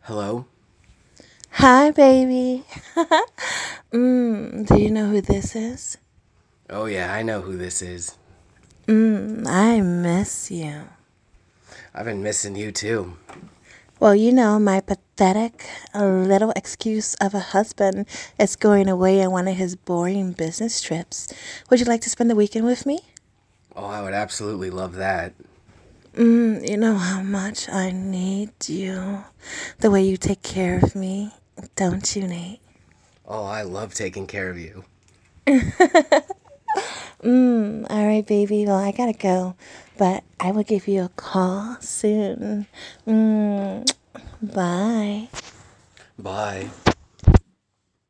Hello? Hi, baby. Do you know who this is? Oh, yeah, I know who this is. I miss you. I've been missing you too. Well, my pathetic little excuse of a husband is going away on one of his boring business trips. Would you like to spend the weekend with me? Oh, I would absolutely love that. You know how much I need you. The way you take care of me, don't you, Nate? Oh, I love taking care of you. All right, baby. Well, I gotta go, but I will give you a call soon. Bye. Bye.